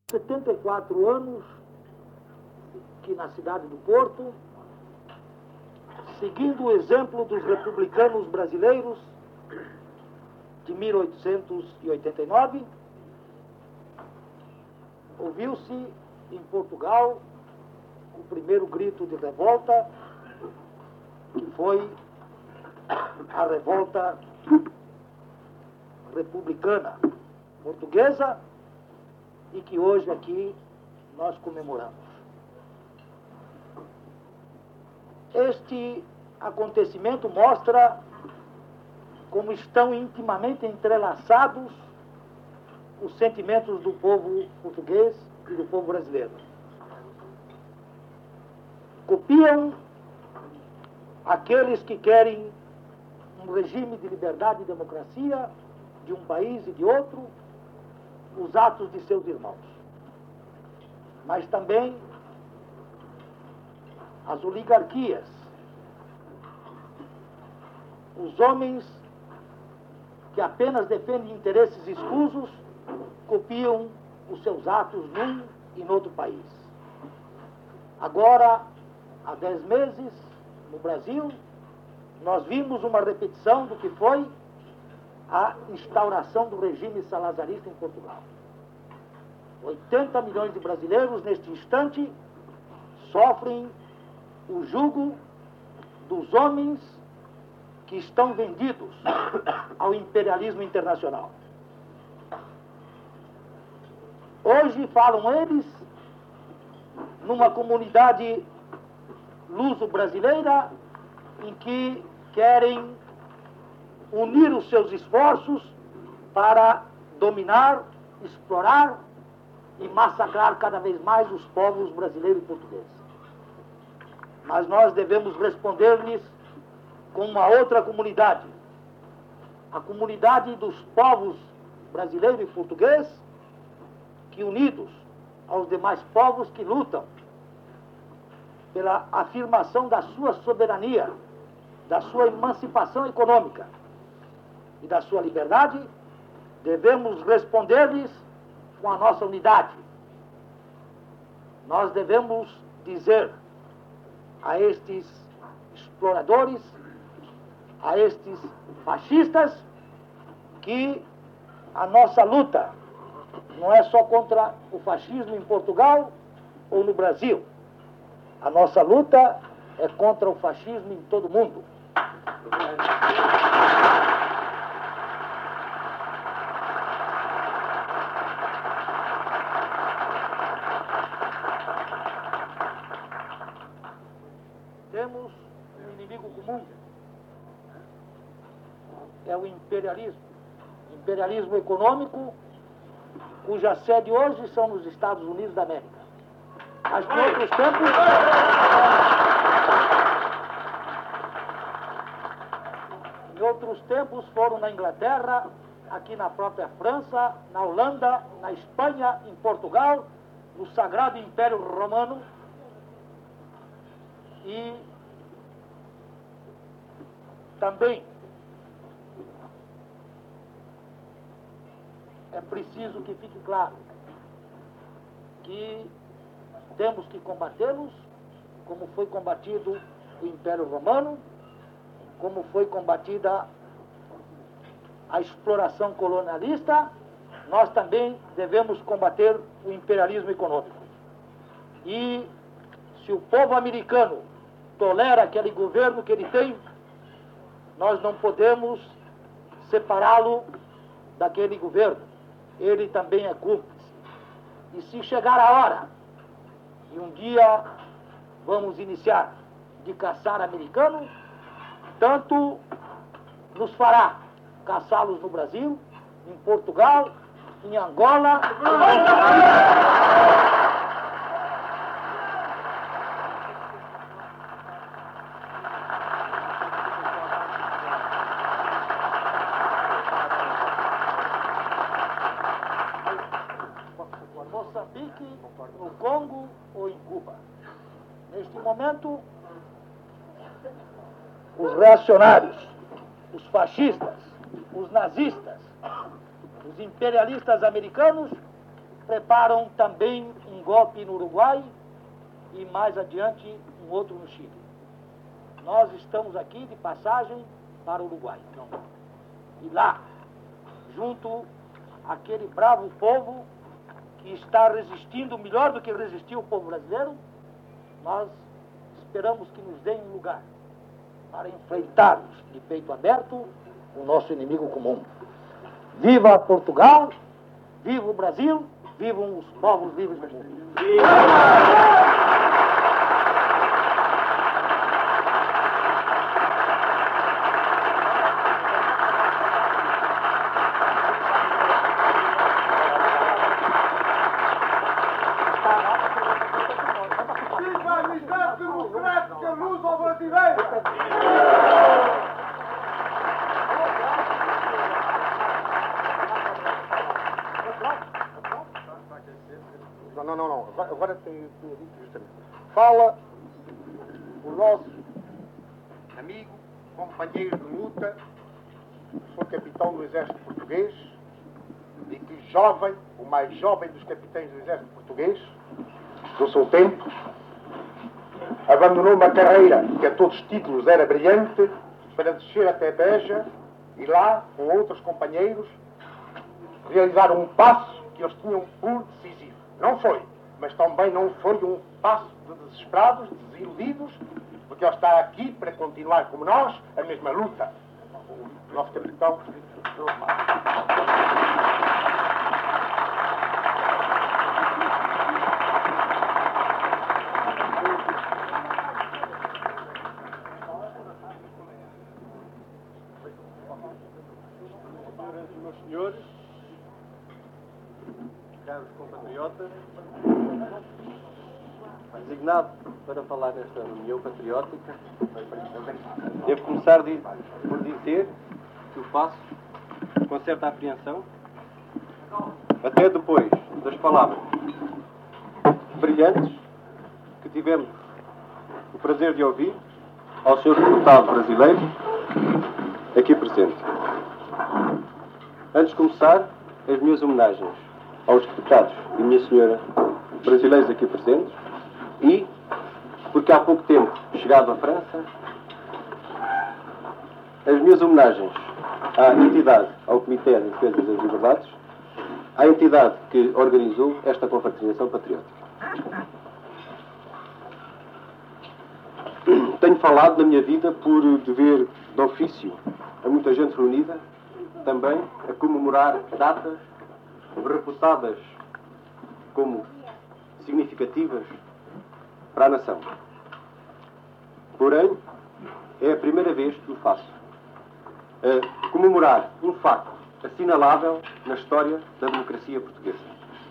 74 anos que na cidade do Porto, seguindo o exemplo dos republicanos brasileiros de 1889, ouviu-se em Portugal o primeiro grito de revolta, que foi a revolta republicana portuguesa, e que hoje aqui nós comemoramos. Este acontecimento mostra como estão intimamente entrelaçados os sentimentos do povo português e do povo brasileiro. Copiam aqueles que querem um regime de liberdade e democracia de um país e de outro, os atos de seus irmãos. Mas também as oligarquias, os homens que apenas defendem interesses escusos, copiam os seus atos num e no outro país. Agora, há 10 meses, no Brasil, nós vimos uma repetição do que foi a instauração do regime salazarista em Portugal. 80 milhões de brasileiros, neste instante, sofrem o jugo dos homens que estão vendidos ao imperialismo internacional. Hoje falam eles numa comunidade luso-brasileira em que querem unir os seus esforços para dominar, explorar e massacrar cada vez mais os povos brasileiro e português. Mas nós devemos responder-lhes com uma outra comunidade, a comunidade dos povos brasileiro e português, que unidos aos demais povos que lutam pela afirmação da sua soberania, da sua emancipação econômica e da sua liberdade, devemos responder-lhes com a nossa unidade. Nós devemos dizer a estes exploradores, a estes fascistas, que a nossa luta não é só contra o fascismo em Portugal ou no Brasil. A nossa luta é contra o fascismo em todo o mundo. Temos um inimigo comum, é o imperialismo. Imperialismo econômico, cuja sede hoje são nos Estados Unidos da América. Mas que em outros tempos foram na Inglaterra, aqui na própria França, na Holanda, na Espanha, em Portugal, no Sagrado Império Romano. E também é preciso que fique claro que temos que combatê-los como foi combatido o Império Romano, como foi combatida a exploração colonialista. Nós também devemos combater o imperialismo econômico. E se o povo americano tolera aquele governo que ele tem, nós não podemos separá-lo daquele governo. Ele também é cúmplice. E se chegar a hora, e um dia vamos iniciar de caçar americanos, tanto nos fará caçá-los no Brasil, em Portugal, em Angola, Moçambique, no Congo ou em Cuba. Neste momento, os reacionários, os fascistas, os nazistas, os imperialistas americanos preparam também um golpe no Uruguai e mais adiante um outro no Chile. Nós estamos aqui de passagem para o Uruguai. E lá, junto àquele bravo povo que está resistindo melhor do que resistiu o povo brasileiro, nós esperamos que nos deem um lugar para enfrentarmos de peito aberto o nosso inimigo comum. Viva Portugal, viva o Brasil, vivam os povos livres do mundo. Viva a amizade democrática luso-brasileira! Não. Agora tenho dito justamente. Fala o nosso amigo, companheiro de luta, sou capitão do Exército Português e que jovem, o mais jovem dos capitães do Exército Português, do seu tempo, abandonou uma carreira que a todos os títulos era brilhante para descer até Beja e lá, com outros companheiros, realizar um passo que eles tinham por decisivo. Não foi, mas também não foi um passo de desesperados, desiludidos, porque ele está aqui para continuar como nós a mesma luta. O nosso capitão. Senhoras e meus senhores, caros compatriotas, designado para falar nesta reunião patriótica, devo começar por dizer que o faço com certa apreensão, até depois das palavras brilhantes que tivemos o prazer de ouvir ao Sr. Deputado brasileiro aqui presente. Antes de começar, as minhas homenagens aos deputados e minha senhora brasileiros aqui presentes e, porque há pouco tempo chegado à França, as minhas homenagens à entidade, ao Comitê de Defesa das Liberdades, à entidade que organizou esta confraternização patriótica. Tenho falado na minha vida por dever de ofício a muita gente reunida, também a comemorar datas reputadas como significativas para a nação. Porém, é a primeira vez que o faço. A comemorar um facto assinalável na história da democracia portuguesa.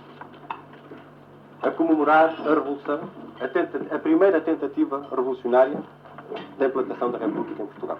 A comemorar a Revolução, a primeira tentativa revolucionária da implantação da República em Portugal.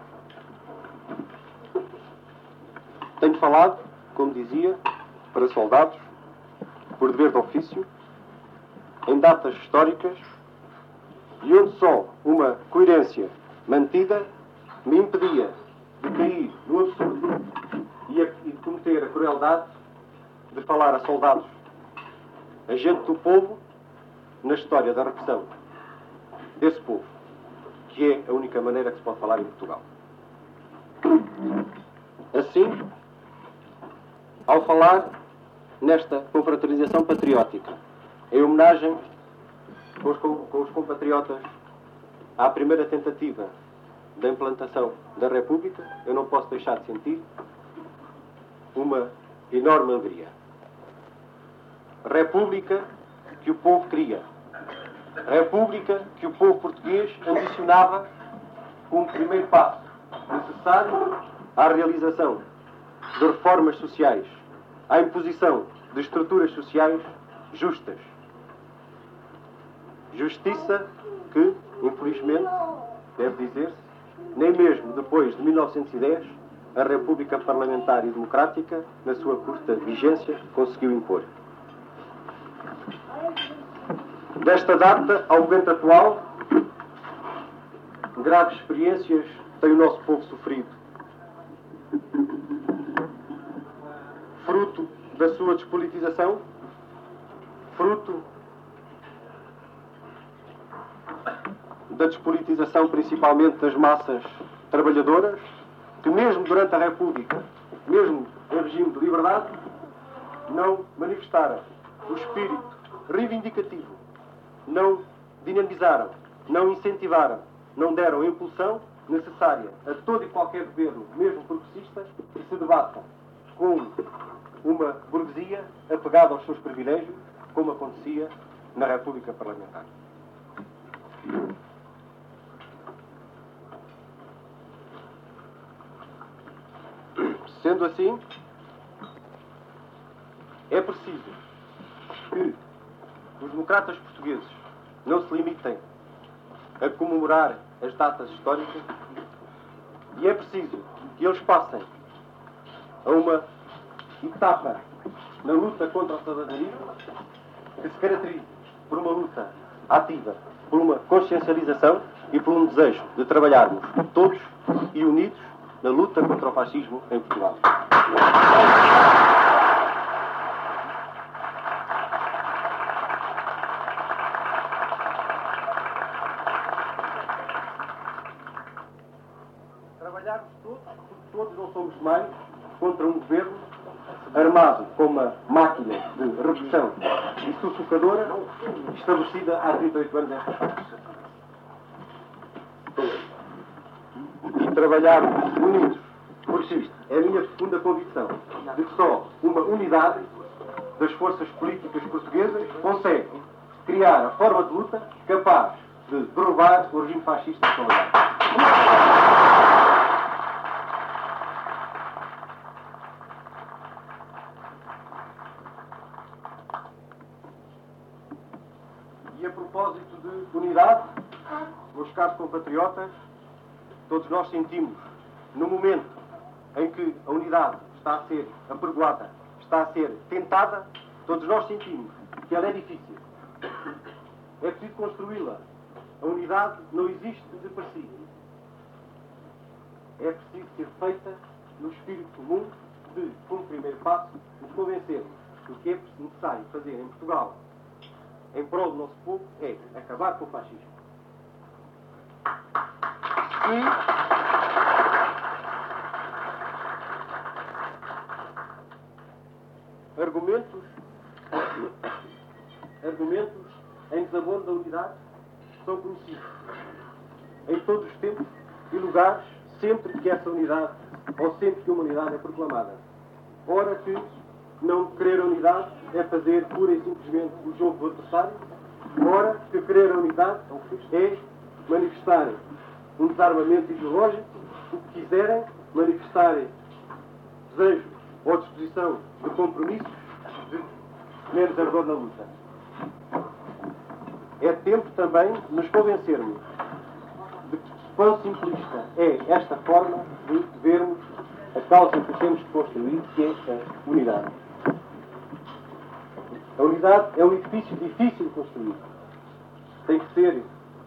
Tenho falado, como dizia, para soldados, por dever de ofício, em datas históricas e onde só uma coerência mantida me impedia de cair no absurdo e de cometer a crueldade de falar a soldados, agente do povo, na história da repressão desse povo, que é a única maneira que se pode falar em Portugal. Assim, ao falar nesta confraternização patriótica, em homenagem com os compatriotas à primeira tentativa da implantação da República, eu não posso deixar de sentir uma enorme alegria. República que o povo queria. República que o povo português ambicionava como primeiro passo necessário à realização de reformas sociais, à imposição de estruturas sociais justas. Justiça que, infelizmente, deve dizer-se, nem mesmo depois de 1910, a República Parlamentar e Democrática, na sua curta vigência, conseguiu impor. Desta data ao momento atual, graves experiências tem o nosso povo sofrido. Fruto da sua despolitização, fruto da despolitização principalmente das massas trabalhadoras, que mesmo durante a República, mesmo em regime de liberdade, não manifestaram o espírito reivindicativo, não dinamizaram, não incentivaram, não deram a impulsão necessária a todo e qualquer governo, mesmo progressista, que se debata com uma burguesia apegada aos seus privilégios, como acontecia na República Parlamentar. Sendo assim, é preciso que os democratas portugueses não se limitem a comemorar as datas históricas e é preciso que eles passem a uma etapa na luta contra o saladarismo que se caracterize por uma luta ativa, por uma consciencialização e por um desejo de trabalharmos todos e unidos na luta contra o fascismo em Portugal. Trabalharmos todos, porque todos não somos mais, contra um governo armado com uma máquina de repressão e sufocadora estabelecida há 38 anos nesta parte. E trabalharmos unidos, porque isto é a minha profunda convicção de que só uma unidade das forças políticas portuguesas consegue criar a forma de luta capaz de derrubar o regime fascista salarial. E a propósito de unidade, meus caros compatriotas, todos nós sentimos, no momento em que a unidade está a ser apregoada, está a ser tentada, todos nós sentimos que ela é difícil. É preciso construí-la. A unidade não existe de per si. É preciso ser feita no espírito comum de, como primeiro passo, nos convencermos que o que é necessário fazer em Portugal, em prol do nosso povo, é acabar com o fascismo. E argumentos em desabono da unidade são conhecidos em todos os tempos e lugares, sempre que essa unidade, ou sempre que uma unidade é proclamada. Ora que não querer a unidade é fazer pura e simplesmente o jogo do adversário, ora que querer a unidade é manifestar um desarmamento ideológico, o que quiserem, manifestarem desejo ou disposição de compromissos, de menos ardor na luta. É tempo também de nos convencermos de quão simplista é esta forma de vermos a causa que temos de construir, que é a unidade. A unidade é um edifício difícil de construir. Tem que ser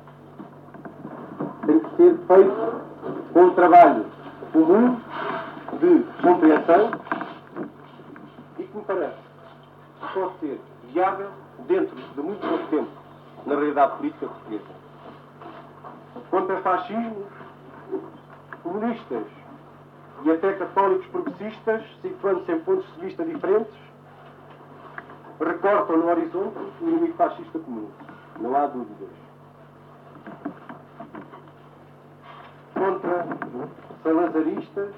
feito com um trabalho comum de compreensão e que me parece que pode ser viável dentro de muito pouco tempo na realidade política portuguesa. Contra fascismos, comunistas e até católicos progressistas, situando-se em pontos de vista diferentes, recortam no horizonte o inimigo fascista comum. Não há dúvidas. Contra salazaristas,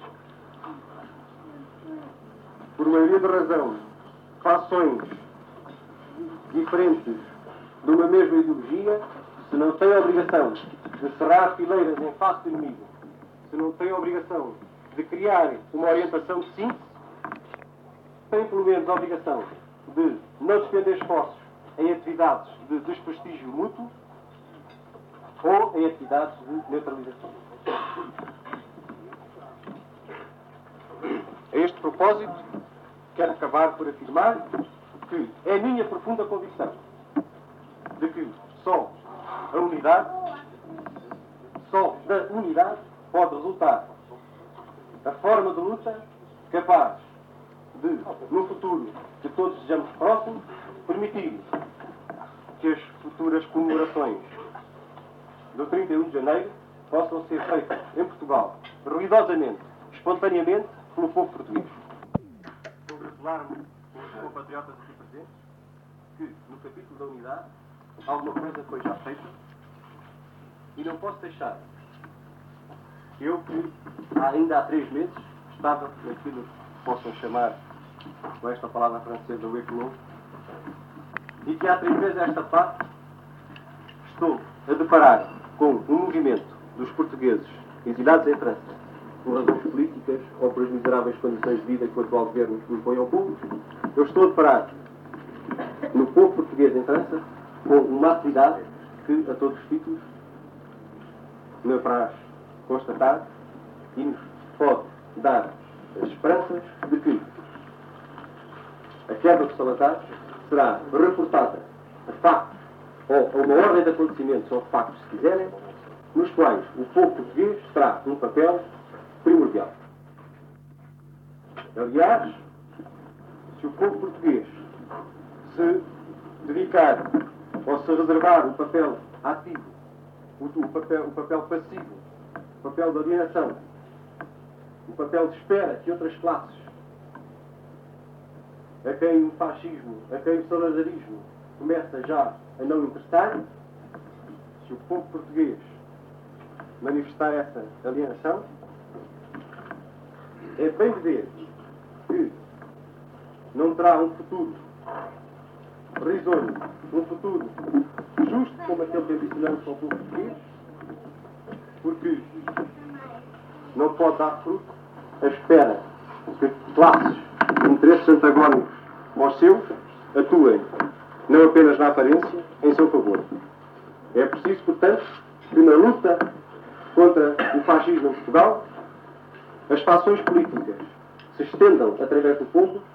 por maioria de razão, fações diferentes de uma mesma ideologia, se não têm a obrigação de cerrar fileiras em face do inimigo, se não têm a obrigação de criar uma orientação de síntese, têm pelo menos a obrigação de não despender esforços em atividades de desprestígio mútuo ou em atividades de neutralização. A este propósito, quero acabar por afirmar que é a minha profunda convicção de que só da unidade pode resultar a forma de luta capaz de, no futuro, que todos sejamos próximos, permitir que as futuras comemorações do 31 de janeiro possam ser feitas em Portugal, ruidosamente, espontaneamente, pelo povo português. Congratular-me com os compatriotas aqui presentes que, no capítulo da unidade, alguma coisa foi já feita e não posso deixar. Eu que ainda há 3 meses estava naquilo que possam chamar, com esta palavra francesa, o eclô, e que há 3 meses a esta parte estou a deparar com um movimento dos portugueses exilados em França por razões políticas ou por as miseráveis condições de vida que o atual governo impõe ao povo. Eu estou a deparar no povo português em França com uma atividade que, a todos os títulos, me apraz constatar e nos pode dar as esperanças de que a quebra dos salazar será reportada a factos ou a uma ordem de acontecimentos ou factos, se quiserem, nos quais o povo português terá um papel primordial. Aliás, se o povo português se dedicar ou se reservar o papel ativo, o papel passivo, o papel de alienação, o papel de espera que outras classes, a quem o fascismo, a quem o salazarismo começa já a não interessar, se o povo português manifestar essa alienação, é bem ver que não terá um futuro risonho, um futuro justo como aquele que ambicionamos para o povo português, porque não pode dar fruto a espera que classes de interesses antagónicos aos seus atuem, não apenas na aparência, em seu favor. É preciso, portanto, que na luta contra o fascismo em Portugal, as fações políticas se estendam através do povo